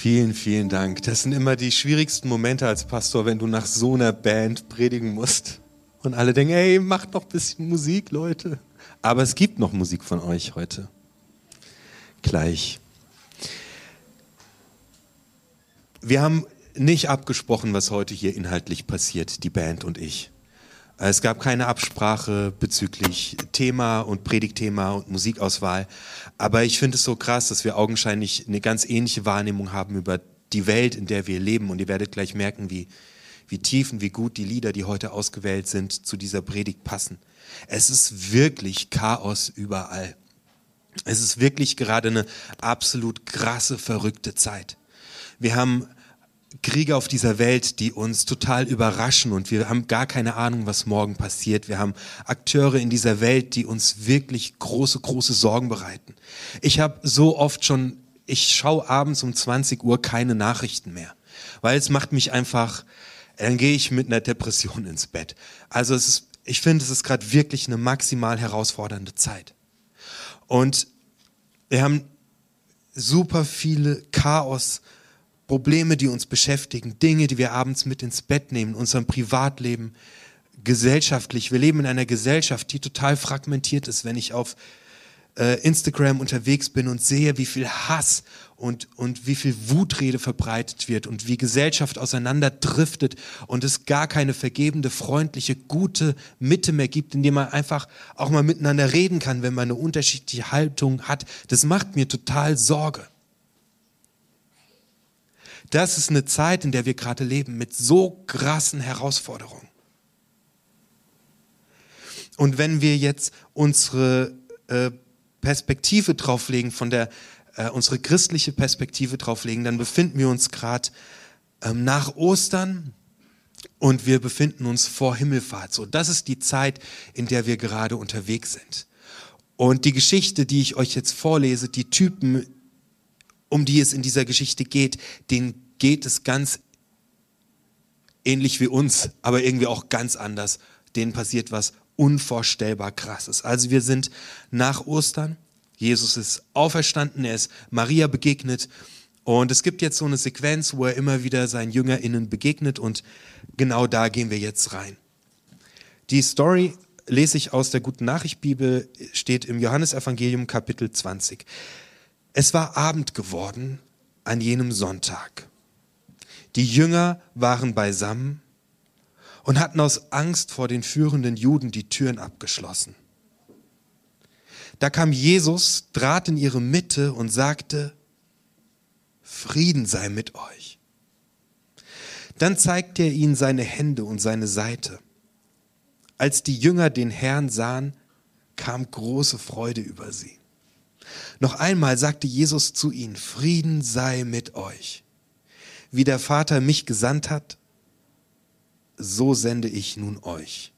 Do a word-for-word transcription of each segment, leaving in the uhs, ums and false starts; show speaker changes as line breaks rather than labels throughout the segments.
Vielen, vielen Dank. Das sind immer die schwierigsten Momente als Pastor, wenn du nach so einer Band predigen musst. Und alle denken, hey, macht noch ein bisschen Musik, Leute. Aber es gibt noch Musik von euch heute. Gleich. Wir haben nicht abgesprochen, was heute hier inhaltlich passiert, die Band und ich. Es gab keine Absprache bezüglich Thema und Predigtthema und Musikauswahl. Aber ich finde es so krass, dass wir augenscheinlich eine ganz ähnliche Wahrnehmung haben über die Welt, in der wir leben. Und ihr werdet gleich merken, wie, wie tief und wie gut die Lieder, die heute ausgewählt sind, zu dieser Predigt passen. Es ist wirklich Chaos überall. Es ist wirklich gerade eine absolut krasse, verrückte Zeit. Wir haben Kriege auf dieser Welt, die uns total überraschen und wir haben gar keine Ahnung, was morgen passiert. Wir haben Akteure in dieser Welt, die uns wirklich große, große Sorgen bereiten. Ich habe so oft schon, ich schaue abends um zwanzig Uhr keine Nachrichten mehr, weil es macht mich einfach, dann gehe ich mit einer Depression ins Bett. Also es ist, ich finde, es ist gerade wirklich eine maximal herausfordernde Zeit. Und wir haben super viele Chaos, Probleme, die uns beschäftigen, Dinge, die wir abends mit ins Bett nehmen, unserem Privatleben, gesellschaftlich. Wir leben in einer Gesellschaft, die total fragmentiert ist. Wenn ich auf äh, Instagram unterwegs bin und sehe, wie viel Hass und, und wie viel Wutrede verbreitet wird und wie Gesellschaft auseinanderdriftet und es gar keine vergebende, freundliche, gute Mitte mehr gibt, in der man einfach auch mal miteinander reden kann, wenn man eine unterschiedliche Haltung hat. Das macht mir total Sorge. Das ist eine Zeit, in der wir gerade leben, mit so krassen Herausforderungen. Und wenn wir jetzt unsere äh, Perspektive drauflegen, von der, äh, unsere christliche Perspektive drauflegen, dann befinden wir uns gerade ähm, nach Ostern und wir befinden uns vor Himmelfahrt. So, das ist die Zeit, in der wir gerade unterwegs sind. Und die Geschichte, die ich euch jetzt vorlese, die Typen, um die es in dieser Geschichte geht, denen geht es ganz ähnlich wie uns, aber irgendwie auch ganz anders. Denen passiert was unvorstellbar Krasses. Also wir sind nach Ostern, Jesus ist auferstanden, er ist Maria begegnet und es gibt jetzt so eine Sequenz, wo er immer wieder seinen JüngerInnen begegnet und genau da gehen wir jetzt rein. Die Story lese ich aus der Guten Nachricht Bibel, steht im Johannesevangelium Kapitel zwanzig. Es war Abend geworden an jenem Sonntag. Die Jünger waren beisammen und hatten aus Angst vor den führenden Juden die Türen abgeschlossen. Da kam Jesus, trat in ihre Mitte und sagte, Frieden sei mit euch. Dann zeigte er ihnen seine Hände und seine Seite. Als die Jünger den Herrn sahen, kam große Freude über sie. Noch einmal sagte Jesus zu ihnen, Frieden sei mit euch. Wie der Vater mich gesandt hat, so sende ich nun euch.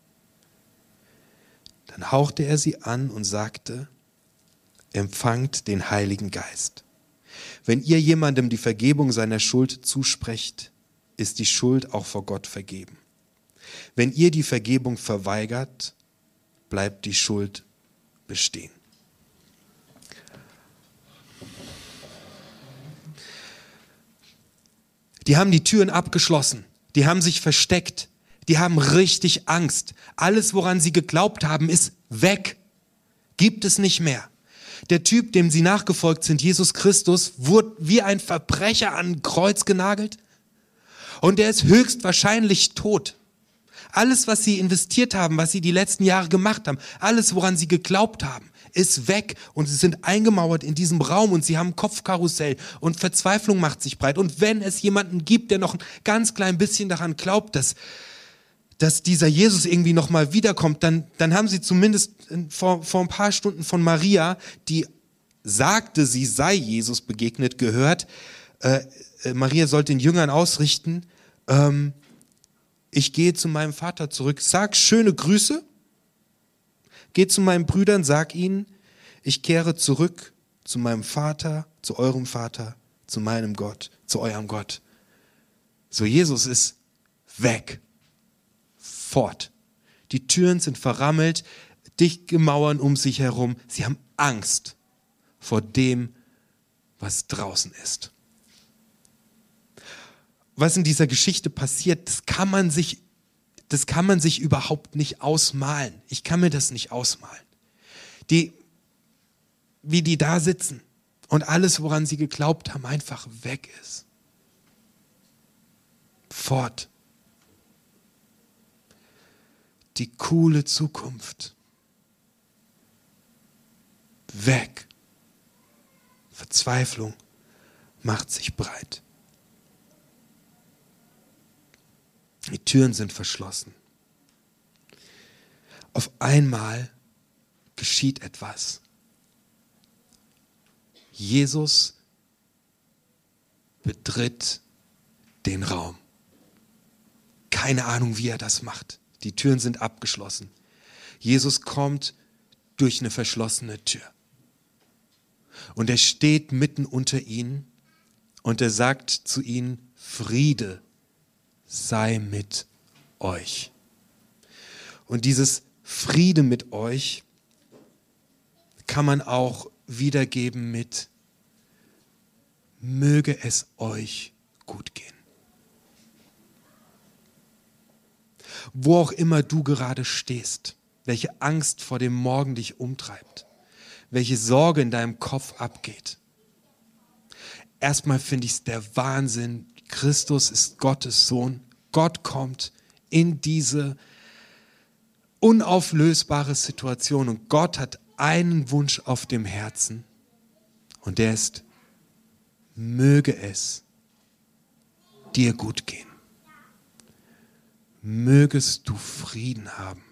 Dann hauchte er sie an und sagte, empfangt den Heiligen Geist. Wenn ihr jemandem die Vergebung seiner Schuld zusprecht, ist die Schuld auch vor Gott vergeben. Wenn ihr die Vergebung verweigert, bleibt die Schuld bestehen. Die haben die Türen abgeschlossen, die haben sich versteckt, die haben richtig Angst. Alles, woran sie geglaubt haben, ist weg, gibt es nicht mehr. Der Typ, dem sie nachgefolgt sind, Jesus Christus, wurde wie ein Verbrecher an ein Kreuz genagelt und er ist höchstwahrscheinlich tot. Alles, was sie investiert haben, was sie die letzten Jahre gemacht haben, alles, woran sie geglaubt haben, ist weg und sie sind eingemauert in diesem Raum und sie haben Kopfkarussell und Verzweiflung macht sich breit. Und wenn es jemanden gibt, der noch ein ganz klein bisschen daran glaubt, dass, dass dieser Jesus irgendwie nochmal wiederkommt, dann, dann haben sie zumindest vor, vor ein paar Stunden von Maria, die sagte, sie sei Jesus begegnet, gehört, äh, Maria sollte den Jüngern ausrichten, ähm, ich gehe zu meinem Vater zurück, sag schöne Grüße, geh zu meinen Brüdern, sag ihnen, ich kehre zurück zu meinem Vater, zu eurem Vater, zu meinem Gott, zu eurem Gott. So, Jesus ist weg, fort. Die Türen sind verrammelt, dichte Mauern um sich herum. Sie haben Angst vor dem, was draußen ist. was in dieser Geschichte passiert, das kann man sich, das kann man sich überhaupt nicht ausmalen. Ich kann mir das nicht ausmalen. Die, wie die da sitzen und alles, woran sie geglaubt haben, einfach weg ist. Fort. Die coole Zukunft. Weg. Verzweiflung macht sich breit. Die Türen sind verschlossen. Auf einmal geschieht etwas. Jesus betritt den Raum. Keine Ahnung, wie er das macht. Die Türen sind abgeschlossen. Jesus kommt durch eine verschlossene Tür. Und er steht mitten unter ihnen und er sagt zu ihnen, Friede sei mit euch. Und dieses Friede mit euch kann man auch wiedergeben mit möge es euch gut gehen. Wo auch immer du gerade stehst, welche Angst vor dem Morgen dich umtreibt, welche Sorge in deinem Kopf abgeht. Erstmal finde ich es der Wahnsinn, Christus ist Gottes Sohn. Gott kommt in diese unauflösbare Situation und Gott hat einen Wunsch auf dem Herzen und der ist, möge es dir gut gehen. Mögest du Frieden haben.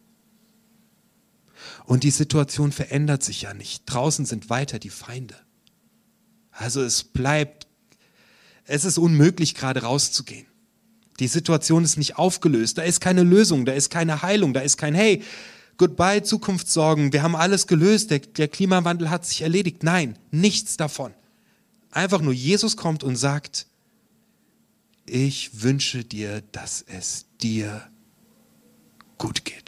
Und die Situation verändert sich ja nicht. Draußen sind weiter die Feinde. Also es bleibt, es ist unmöglich, gerade rauszugehen. Die Situation ist nicht aufgelöst. Da ist keine Lösung, da ist keine Heilung, da ist kein Hey, goodbye, Zukunftssorgen, wir haben alles gelöst, der, der Klimawandel hat sich erledigt. Nein, nichts davon. Einfach nur Jesus kommt und sagt, ich wünsche dir, dass es dir gut geht.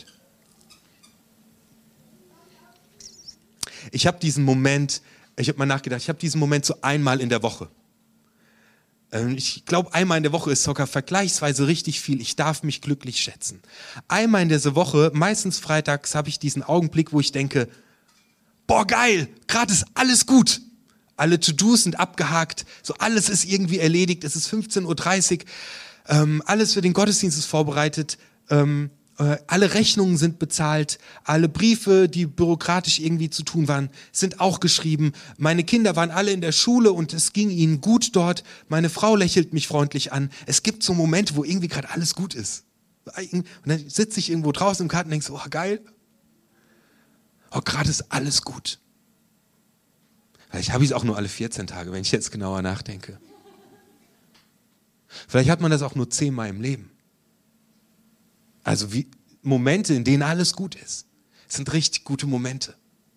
Ich habe diesen Moment, ich habe mal nachgedacht, ich habe diesen Moment so einmal in der Woche. Ich glaube, einmal in der Woche ist sogar vergleichsweise richtig viel. Ich darf mich glücklich schätzen. Einmal in dieser Woche, meistens freitags, habe ich diesen Augenblick, wo ich denke, boah geil, gerade ist alles gut. Alle To-Dos sind abgehakt, so alles ist irgendwie erledigt, es ist fünfzehn Uhr dreißig, ähm, alles für den Gottesdienst ist vorbereitet, ähm, äh, alle Rechnungen sind bezahlt, alle Briefe, die bürokratisch irgendwie zu tun waren, sind auch geschrieben. Meine Kinder waren alle in der Schule und es ging ihnen gut dort. Meine Frau lächelt mich freundlich an. Es gibt so Momente, wo irgendwie gerade alles gut ist. Und dann sitze ich irgendwo draußen im Garten und denke so, oh geil, oh gerade ist alles gut. Vielleicht habe ich es auch nur alle vierzehn Tage, wenn ich jetzt genauer nachdenke. Vielleicht hat man das auch nur zehnmal im Leben. Also wie Momente, in denen alles gut ist. Es sind richtig gute Momente.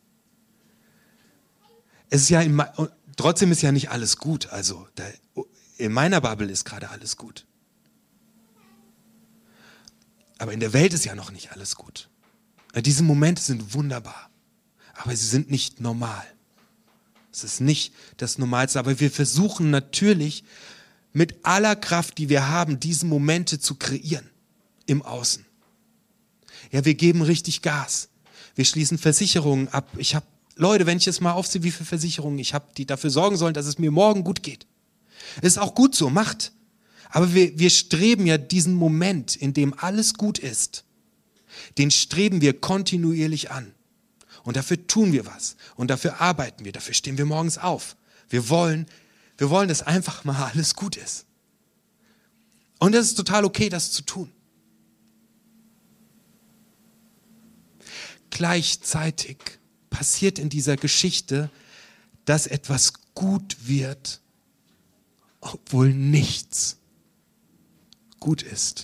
Es ist ja in, trotzdem ist ja nicht alles gut. Also da, in meiner Bubble ist gerade alles gut. Aber in der Welt ist ja noch nicht alles gut. Diese Momente sind wunderbar, aber sie sind nicht normal. Es ist nicht das Normalste, aber wir versuchen natürlich mit aller Kraft, die wir haben, diese Momente zu kreieren im Außen. Ja, wir geben richtig Gas. Wir schließen Versicherungen ab. Ich habe Leute, wenn ich jetzt mal aufsehe, wie viele Versicherungen ich habe, die dafür sorgen sollen, dass es mir morgen gut geht. Ist auch gut so, macht. Aber wir, wir streben ja diesen Moment, in dem alles gut ist, den streben wir kontinuierlich an. Und dafür tun wir was. Und dafür arbeiten wir. Dafür stehen wir morgens auf. Wir wollen, wir wollen, dass einfach mal alles gut ist. Und es ist total okay, das zu tun. Gleichzeitig passiert in dieser Geschichte, dass etwas gut wird, obwohl nichts gut ist.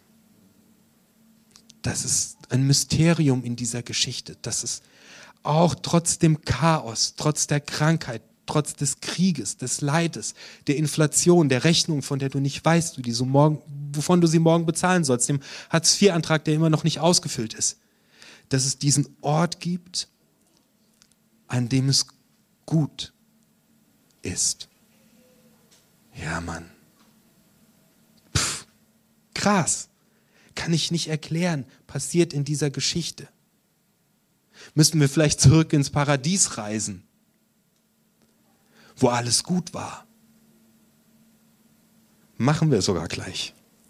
Das ist ein Mysterium in dieser Geschichte, dass es auch trotz dem Chaos, trotz der Krankheit, trotz des Krieges, des Leides, der Inflation, der Rechnung, von der du nicht weißt, du die so morgen, wovon du sie morgen bezahlen sollst, dem Hartz vier Antrag, der immer noch nicht ausgefüllt ist, dass es diesen Ort gibt, an dem es gut ist. Ja, Mann. krass. Kann ich nicht erklären, passiert in dieser Geschichte. Müssten wir vielleicht zurück ins Paradies reisen, wo alles gut war. Machen wir sogar gleich.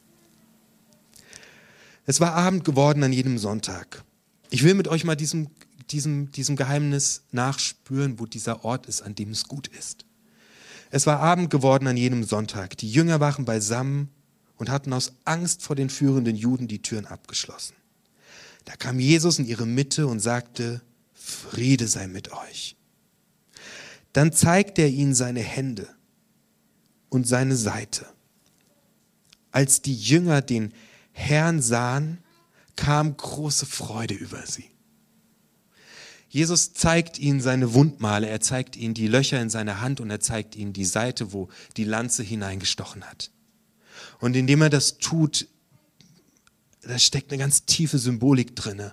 Es war Abend geworden an jedem Sonntag. Ich will mit euch mal diesem, diesem, diesem Geheimnis nachspüren, wo dieser Ort ist, an dem es gut ist. Es war Abend geworden an jedem Sonntag. Die Jünger waren beisammen und hatten aus Angst vor den führenden Juden die Türen abgeschlossen. Da kam Jesus in ihre Mitte und sagte, Friede sei mit euch. Dann zeigte er ihnen seine Hände und seine Seite. Als die Jünger den Herrn sahen, kam große Freude über sie. Jesus zeigt ihnen seine Wundmale, er zeigt ihnen die Löcher in seiner Hand und er zeigt ihnen die Seite, wo die Lanze hineingestochen hat. Und indem er das tut, da steckt eine ganz tiefe Symbolik drin,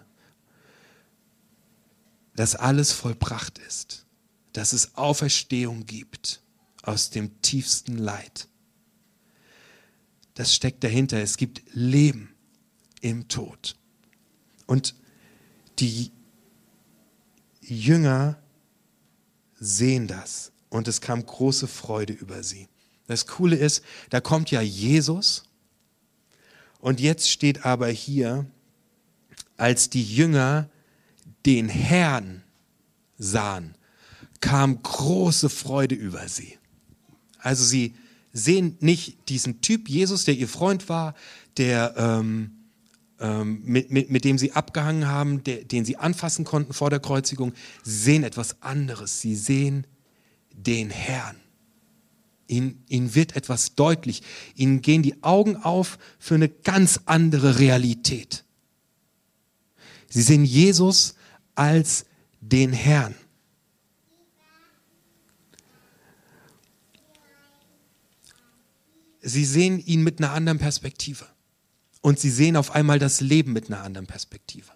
dass alles vollbracht ist, dass es Auferstehung gibt aus dem tiefsten Leid. Das steckt dahinter. Es gibt Leben im Tod. Und die Jünger sehen das und es kam große Freude über sie. Das Coole ist, da kommt ja Jesus und jetzt steht aber hier, als die Jünger den Herrn sahen, kam große Freude über sie. Also sie sehen nicht diesen Typ Jesus, der ihr Freund war, der, ähm, ähm, mit, mit, mit dem sie abgehangen haben, der, den sie anfassen konnten vor der Kreuzigung. Sie sehen etwas anderes. Sie sehen den Herrn. Ihnen, ihnen wird etwas deutlich. Ihnen gehen die Augen auf für eine ganz andere Realität. Sie sehen Jesus als den Herrn. Sie sehen ihn mit einer anderen Perspektive. Und sie sehen auf einmal das Leben mit einer anderen Perspektive.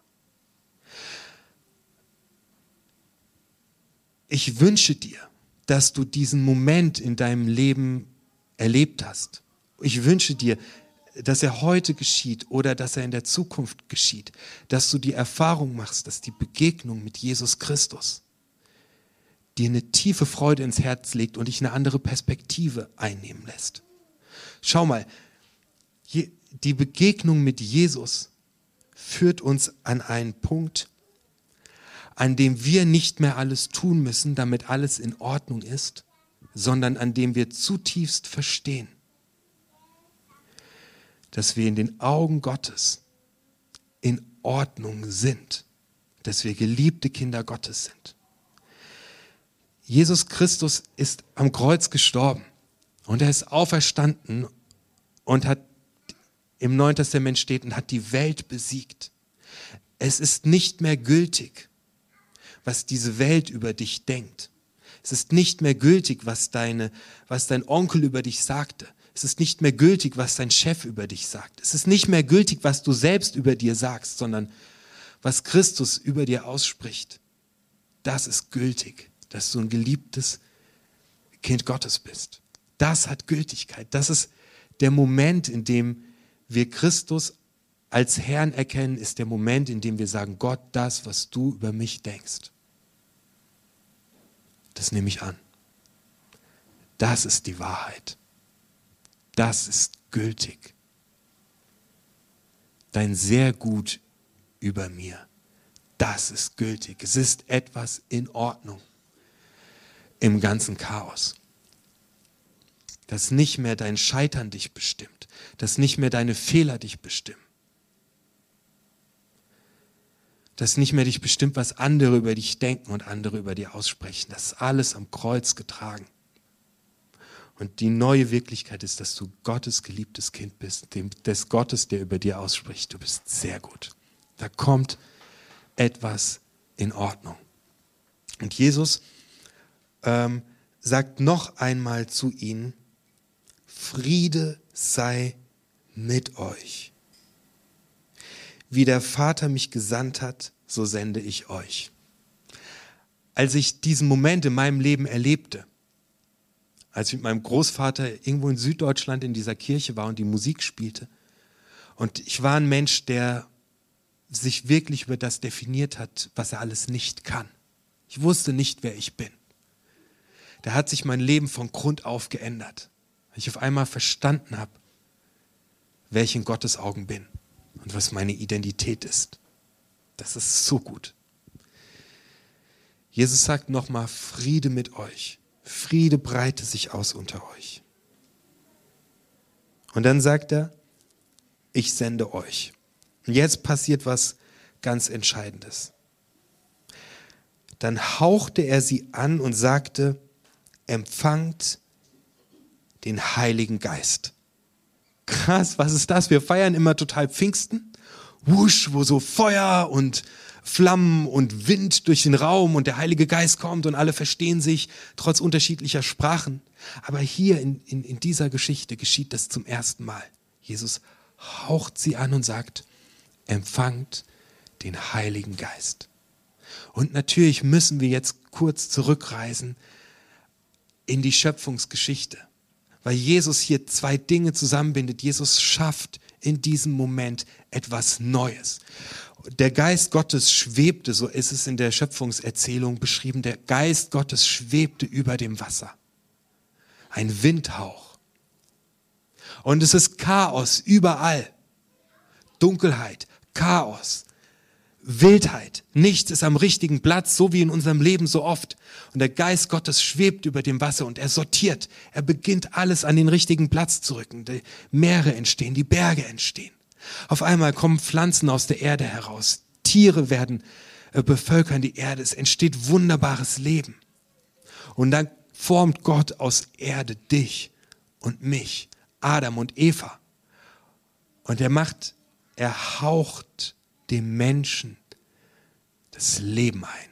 Ich wünsche dir, dass du diesen Moment in deinem Leben erlebt hast. Ich wünsche dir, dass er heute geschieht oder dass er in der Zukunft geschieht. Dass du die Erfahrung machst, dass die Begegnung mit Jesus Christus dir eine tiefe Freude ins Herz legt und dich eine andere Perspektive einnehmen lässt. Schau mal, die Begegnung mit Jesus führt uns an einen Punkt, an dem wir nicht mehr alles tun müssen, damit alles in Ordnung ist, sondern an dem wir zutiefst verstehen, dass wir in den Augen Gottes in Ordnung sind, dass wir geliebte Kinder Gottes sind. Jesus Christus ist am Kreuz gestorben und er ist auferstanden und hat im Neuen Testament steht und hat die Welt besiegt. Es ist nicht mehr gültig, was diese Welt über dich denkt. Es ist nicht mehr gültig, was, deine, was dein Onkel über dich sagte. Es ist nicht mehr gültig, was dein Chef über dich sagt. Es ist nicht mehr gültig, was du selbst über dir sagst, sondern was Christus über dir ausspricht. Das ist gültig, dass du ein geliebtes Kind Gottes bist. Das hat Gültigkeit. Das ist der Moment, in dem wir Christus als Herrn erkennen, ist der Moment, in dem wir sagen, Gott, das, was du über mich denkst, das nehme ich an. Das ist die Wahrheit. Das ist gültig. Dein sehr gut über mir, das ist gültig. Es ist etwas in Ordnung im ganzen Chaos. Dass nicht mehr dein Scheitern dich bestimmt, dass nicht mehr deine Fehler dich bestimmen. Dass nicht mehr dich bestimmt, was andere über dich denken und andere über dir aussprechen. Das ist alles am Kreuz getragen. Und die neue Wirklichkeit ist, dass du Gottes geliebtes Kind bist, dem, des Gottes, der über dir ausspricht. Du bist sehr gut. Da kommt etwas in Ordnung. Und Jesus ähm, sagt noch einmal zu ihnen, Friede sei mit euch. Wie der Vater mich gesandt hat, so sende ich euch. Als ich diesen Moment in meinem Leben erlebte, als ich mit meinem Großvater irgendwo in Süddeutschland in dieser Kirche war und die Musik spielte Und ich war ein Mensch, der sich wirklich über das definiert hat, was er alles nicht kann. Ich wusste nicht, wer ich bin. Da hat sich mein Leben von Grund auf geändert, weil ich auf einmal verstanden habe, wer ich in Gottes Augen bin und was meine Identität ist. Das ist so gut. Jesus sagt nochmal, Friede mit euch. Friede breite sich aus unter euch. Und dann sagt er, ich sende euch. Und jetzt passiert was ganz Entscheidendes. Dann hauchte er sie an und sagte, empfangt den Heiligen Geist. Krass, was ist das? Wir feiern immer total Pfingsten. Wusch, wo so Feuer und Flammen und Wind durch den Raum und der Heilige Geist kommt und alle verstehen sich trotz unterschiedlicher Sprachen. Aber hier in, in, in dieser Geschichte geschieht das zum ersten Mal. Jesus haucht sie an und sagt, empfangt den Heiligen Geist. Und natürlich müssen wir jetzt kurz zurückreisen in die Schöpfungsgeschichte, weil Jesus hier zwei Dinge zusammenbindet. Jesus schafft in diesem Moment etwas Neues. Der Geist Gottes schwebte, so ist es in der Schöpfungserzählung beschrieben, der Geist Gottes schwebte über dem Wasser. Ein Windhauch. Und es ist Chaos überall. Dunkelheit, Chaos, Wildheit. Nichts ist am richtigen Platz, so wie in unserem Leben so oft. Und der Geist Gottes schwebt über dem Wasser und er sortiert. Er beginnt alles an den richtigen Platz zu rücken. Die Meere entstehen, die Berge entstehen. Auf einmal kommen Pflanzen aus der Erde heraus. Tiere werden äh, bevölkern die Erde. Es entsteht wunderbares Leben. Und dann formt Gott aus Erde dich und mich, Adam und Eva. Und er macht, er haucht dem Menschen das Leben ein.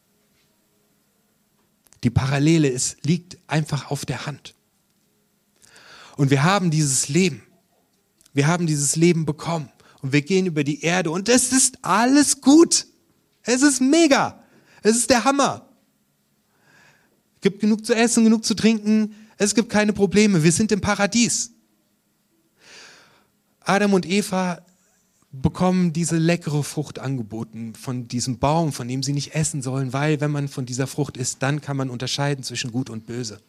Die Parallele ist, liegt einfach auf der Hand. Und wir haben dieses Leben. Wir haben dieses Leben bekommen. Und wir gehen über die Erde und es ist alles gut. Es ist mega. Es ist der Hammer. Es gibt genug zu essen, genug zu trinken. Es gibt keine Probleme. Wir sind im Paradies. Adam und Eva bekommen diese leckere Frucht angeboten von diesem Baum, von dem sie nicht essen sollen, weil wenn man von dieser Frucht isst, dann kann man unterscheiden zwischen Gut und Böse.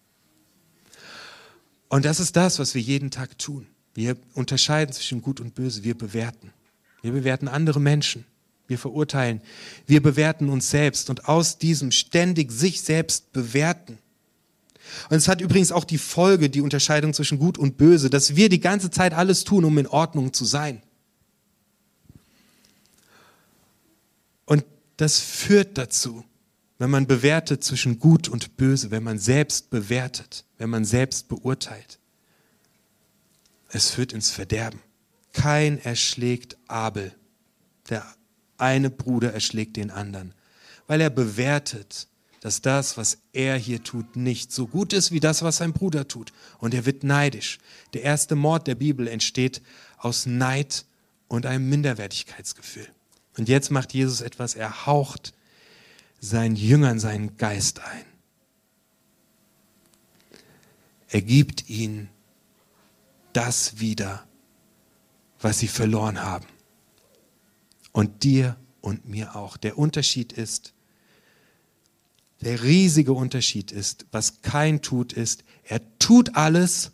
Und das ist das, was wir jeden Tag tun. Wir unterscheiden zwischen Gut und Böse, wir bewerten. Wir bewerten andere Menschen, wir verurteilen, wir bewerten uns selbst und aus diesem ständig sich selbst bewerten. Und es hat übrigens auch die Folge, die Unterscheidung zwischen Gut und Böse, dass wir die ganze Zeit alles tun, um in Ordnung zu sein. Und das führt dazu, wenn man bewertet zwischen Gut und Böse, wenn man selbst bewertet, wenn man selbst beurteilt. Es führt ins Verderben. Kain erschlägt Abel. Der eine Bruder erschlägt den anderen, weil er bewertet, dass das, was er hier tut, nicht so gut ist wie das, was sein Bruder tut. Und er wird neidisch. Der erste Mord der Bibel entsteht aus Neid und einem Minderwertigkeitsgefühl. Und jetzt macht Jesus etwas, er haucht seinen Jüngern seinen Geist ein. Er gibt ihnen das wieder, was sie verloren haben. Und dir und mir auch. Der Unterschied ist, der riesige Unterschied ist, was Kain tut, ist, er tut alles,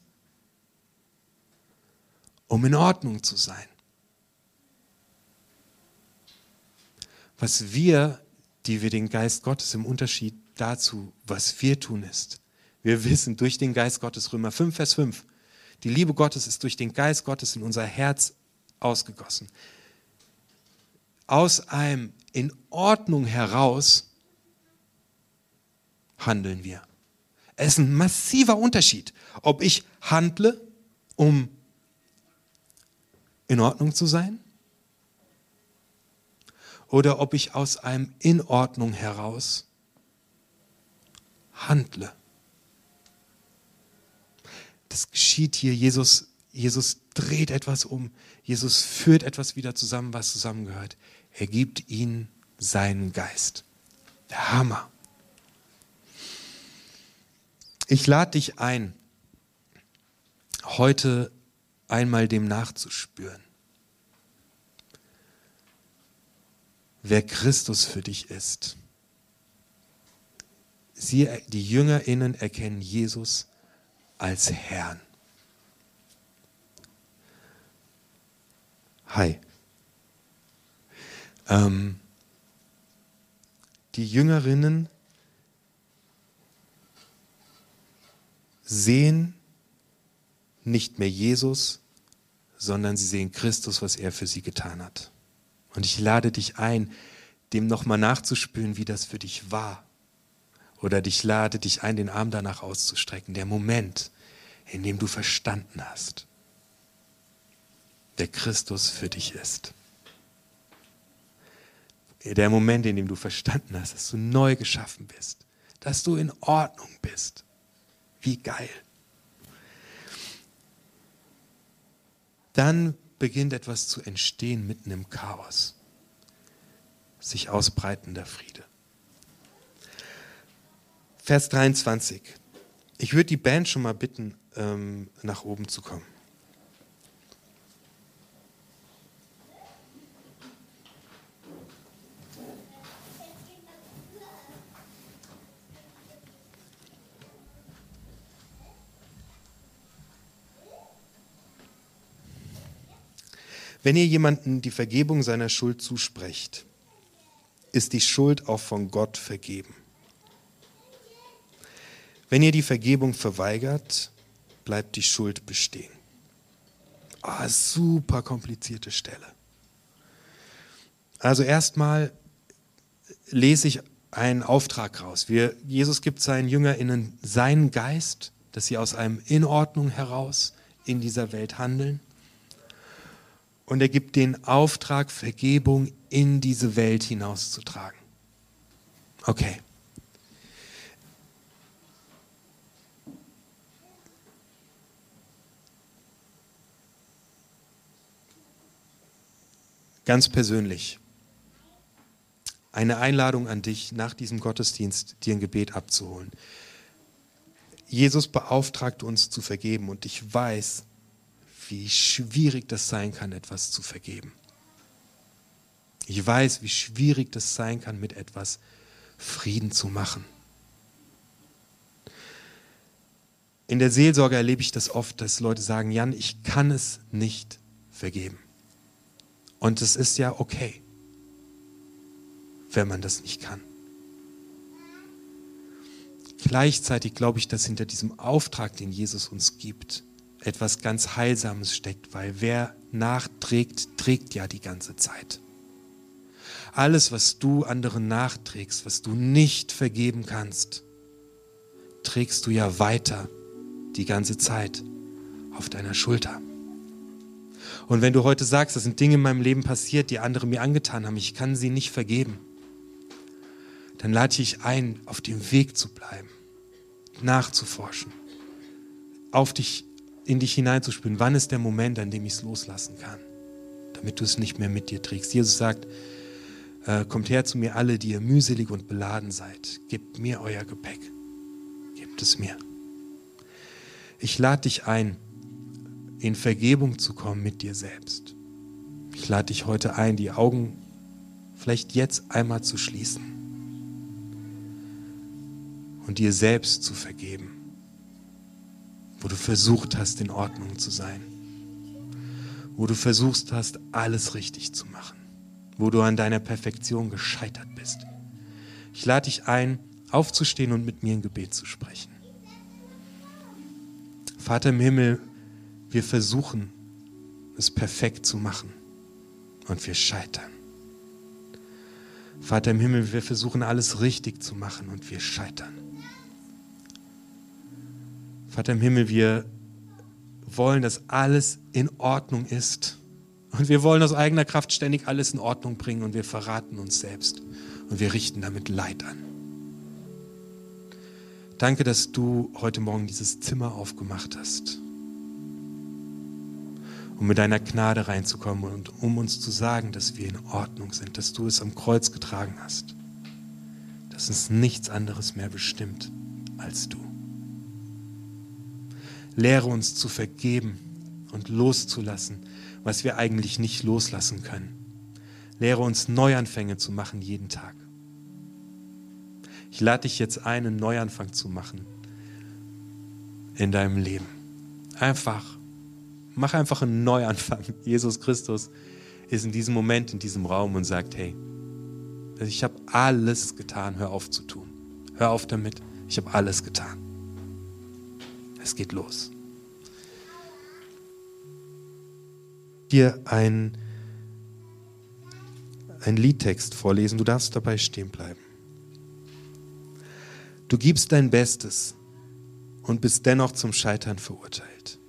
um in Ordnung zu sein. Was wir, die wir den Geist Gottes im Unterschied dazu, was wir tun, ist, wir wissen durch den Geist Gottes, Römer fünf, Vers fünf, die Liebe Gottes ist durch den Geist Gottes in unser Herz ausgegossen. Aus einem in Ordnung heraus handeln wir. Es ist ein massiver Unterschied, ob ich handle, um in Ordnung zu sein, oder ob ich aus einem in Ordnung heraus handle. Das geschieht hier. Jesus, Jesus dreht etwas um. Jesus führt etwas wieder zusammen, was zusammengehört. Er gibt ihnen seinen Geist. Der Hammer. Ich lade dich ein, heute einmal dem nachzuspüren. wer Christus für dich ist. Sie, die JüngerInnen erkennen Jesus als Herrn. Hi. Ähm, die Jüngerinnen sehen nicht mehr Jesus, sondern sie sehen Christus, was er für sie getan hat. Und ich lade dich ein, dem nochmal nachzuspüren, wie das für dich war. Oder ich lade dich ein, den Arm danach auszustrecken. Der Moment, in dem du verstanden hast, wer Christus für dich ist. Der Moment, in dem du verstanden hast, dass du neu geschaffen bist. Dass du in Ordnung bist. Wie geil. Dann beginnt etwas zu entstehen mitten im Chaos. Sich ausbreitender Friede. Vers dreiundzwanzig. Ich würde die Band schon mal bitten, ähm, nach oben zu kommen. Wenn ihr jemandem die Vergebung seiner Schuld zusprecht, ist die Schuld auch von Gott vergeben. Wenn ihr die Vergebung verweigert, bleibt die Schuld bestehen. Oh, super komplizierte Stelle. Also erstmal lese ich einen Auftrag raus. Wir, Jesus gibt seinen JüngerInnen seinen Geist, dass sie aus einem In Ordnung heraus in dieser Welt handeln. Und er gibt den Auftrag, Vergebung in diese Welt hinauszutragen. Okay. Ganz persönlich. Eine Einladung an dich, nach diesem Gottesdienst dir ein Gebet abzuholen. Jesus beauftragt uns zu vergeben und ich weiß, wie schwierig das sein kann, etwas zu vergeben. Ich weiß, wie schwierig das sein kann, mit etwas Frieden zu machen. In der Seelsorge erlebe ich das oft, dass Leute sagen, Jan, ich kann es nicht vergeben. Und es ist ja okay, wenn man das nicht kann. Gleichzeitig glaube ich, dass hinter diesem Auftrag, den Jesus uns gibt, etwas ganz Heilsames steckt, weil wer nachträgt, trägt ja die ganze Zeit. Alles, was du anderen nachträgst, was du nicht vergeben kannst, trägst du ja weiter die ganze Zeit auf deiner Schulter. Und wenn du heute sagst, das sind Dinge in meinem Leben passiert, die andere mir angetan haben, ich kann sie nicht vergeben, dann lade ich dich ein, auf dem Weg zu bleiben, nachzuforschen, auf dich in dich hineinzuspüren, wann ist der Moment, an dem ich es loslassen kann, damit du es nicht mehr mit dir trägst. Jesus sagt, äh, kommt her zu mir alle, die ihr mühselig und beladen seid. Gebt mir euer Gepäck. Gebt es mir. Ich lade dich ein, in Vergebung zu kommen mit dir selbst. Ich lade dich heute ein, die Augen vielleicht jetzt einmal zu schließen und dir selbst zu vergeben, wo du versucht hast, in Ordnung zu sein, wo du versucht hast, alles richtig zu machen, wo du an deiner Perfektion gescheitert bist. Ich lade dich ein, aufzustehen und mit mir ein Gebet zu sprechen. Vater im Himmel, wir versuchen, es perfekt zu machen und wir scheitern. Vater im Himmel, wir versuchen, alles richtig zu machen und wir scheitern. Vater im Himmel, wir wollen, dass alles in Ordnung ist. Und wir wollen aus eigener Kraft ständig alles in Ordnung bringen und wir verraten uns selbst und wir richten damit Leid an. Danke, dass du heute Morgen dieses Zimmer aufgemacht hast, um mit deiner Gnade reinzukommen und um uns zu sagen, dass wir in Ordnung sind, dass du es am Kreuz getragen hast, dass uns nichts anderes mehr bestimmt als du. Lehre uns zu vergeben und loszulassen, was wir eigentlich nicht loslassen können. Lehre uns Neuanfänge zu machen jeden Tag. Ich lade dich jetzt ein, einen Neuanfang zu machen in deinem Leben. Einfach, mach einfach einen Neuanfang. Jesus Christus ist in diesem Moment, in diesem Raum und sagt, hey, ich habe alles getan, hör auf zu tun. Hör auf damit, ich habe alles getan. Es geht los. Hier ein, ein Liedtext vorlesen, du darfst dabei stehen bleiben. Du gibst dein Bestes und bist dennoch zum Scheitern verurteilt.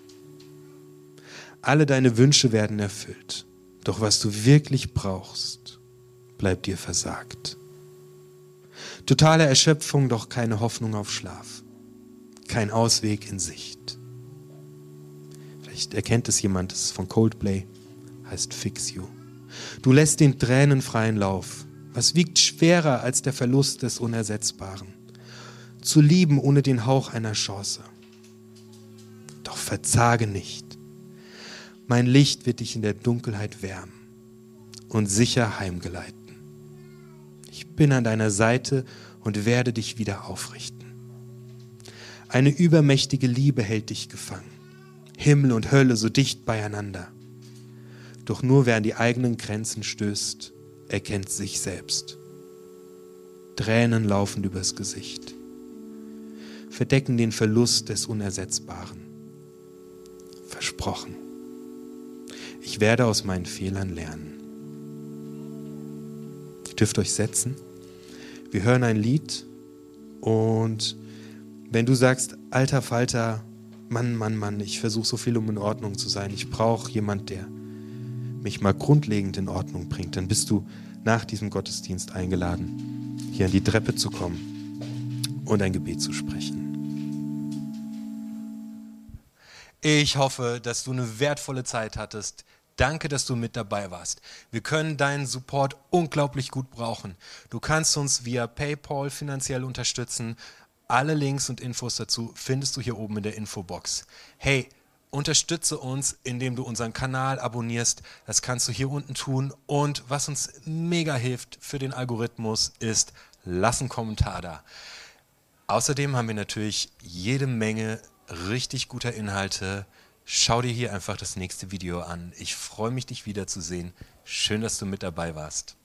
Alle deine Wünsche werden erfüllt, doch was du wirklich brauchst, bleibt dir versagt. Totale Erschöpfung, doch keine Hoffnung auf Schlaf. Kein Ausweg in Sicht. Vielleicht erkennt es jemand, das ist von Coldplay, heißt Fix You. Du lässt den Tränen freien Lauf. Was wiegt schwerer als der Verlust des Unersetzbaren? Zu lieben ohne den Hauch einer Chance. Doch verzage nicht. Mein Licht wird dich in der Dunkelheit wärmen und sicher heimgeleiten. Ich bin an deiner Seite und werde dich wieder aufrichten. Eine übermächtige Liebe hält dich gefangen. Himmel und Hölle so dicht beieinander. Doch nur wer an die eigenen Grenzen stößt, erkennt sich selbst. Tränen laufen übers Gesicht, verdecken den Verlust des Unersetzbaren. Versprochen. Ich werde aus meinen Fehlern lernen. Ihr dürft euch setzen. Wir hören ein Lied und wenn du sagst, alter Falter, Mann, Mann, Mann, ich versuche so viel, um in Ordnung zu sein. Ich brauche jemanden, der mich mal grundlegend in Ordnung bringt. Dann bist du nach diesem Gottesdienst eingeladen, hier an die Treppe zu kommen und ein Gebet zu sprechen. Ich hoffe, dass du eine wertvolle Zeit hattest. Danke, dass du mit dabei warst. Wir können deinen Support unglaublich gut brauchen. Du kannst uns via PayPal finanziell unterstützen. Alle Links und Infos dazu findest du hier oben in der Infobox. Hey, unterstütze uns, indem du unseren Kanal abonnierst. Das kannst du hier unten tun. Und was uns mega hilft für den Algorithmus ist, lass einen Kommentar da. Außerdem haben wir natürlich jede Menge richtig guter Inhalte. Schau dir hier einfach das nächste Video an. Ich freue mich, dich wiederzusehen. Schön, dass du mit dabei warst.